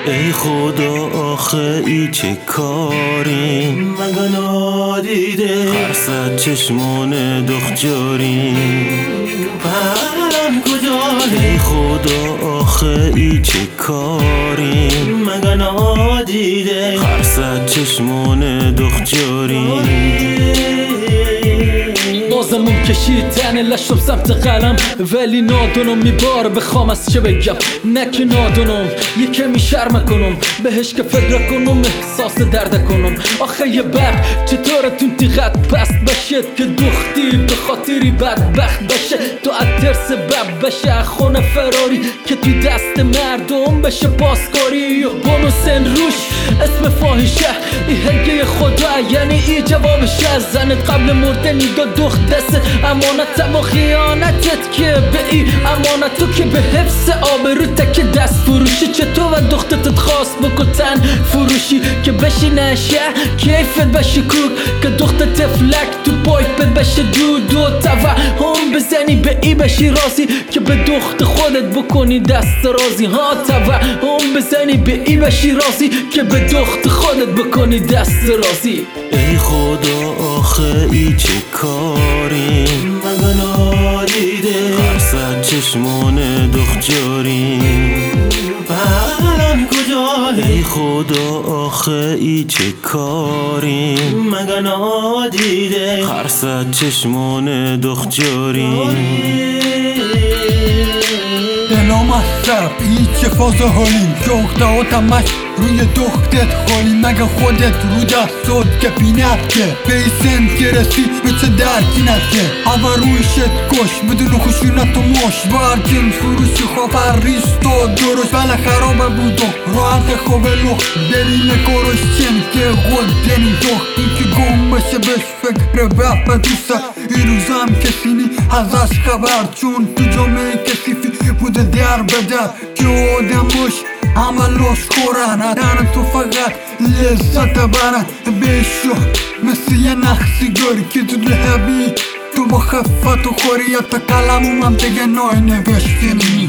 ای خدا آخه ای چه کاری مگه نادیده خرسد چشمان دخ جاری الان کجایی ای خدا آخه ای چه کاری مگه نادیده خرسد چشمان دخ جاری بازمون کشید تنه لشم سمت قلم ولی نادونم میباره بخوام از چه بگم نکه نادونم یه کمی شرم کنم بهش که فکر کنم احساس درد کنم آخه یه برق چطورتون تیغت پست بشه که دختی به خاطری بدبخت بشه تو اتر سبب بشه خونه فراری که تو دست مردم بشه پاسکاری یا بونوسن روش اسم فاحشه ای هگه خدا یعنی ای جوابشه از زنت قبل مردنی دخت دست امانت و خیانتت که به ای امانتو که به حفظ آبرو تک دست فروشی چطور و دختتت خواست بکتن فروشی که بشی نشه کیفت بشه کوک که دخت تفلک تو پایپت بشه دو توهم بزنی به ای بشی رازی که به دخت خودت بکنی دست رازی ها توهم بزنی به ای بشی رازی که به دخت خودت بکنی دست رازی ای خدا آخه ای چه کاری مگه نادیده خرسد چشمان دخ جاری الان کجایی ای خدا آخه ای چه کاری مگه نادیده خرسد چشمان دخ جاری دلم از سرب هیچ فاز حالیم شوخته و تمش روی دختت خالی مگه خودت رو دستات که پینت که بیسن که رسی به چه درکی نکه اول روی شد کش بدون خشونت و مش برکن فروشی خواه ریست و درست بله خرابه بودم راحت خوبه لخ دلیل کارش چن که خود دنی دخت این که گم بشه بش فکر بفت دوسته این روزم کسی نی ازش خبر چون تو جامعه کسیفی بوده در بده که آدمش همه لاش خورن دهن تو فقط لذت برن بشو مثل یه نخسیگاری که تو لحبی تو با خفت و خوریت قلمم هم دیگه نای نوشتنی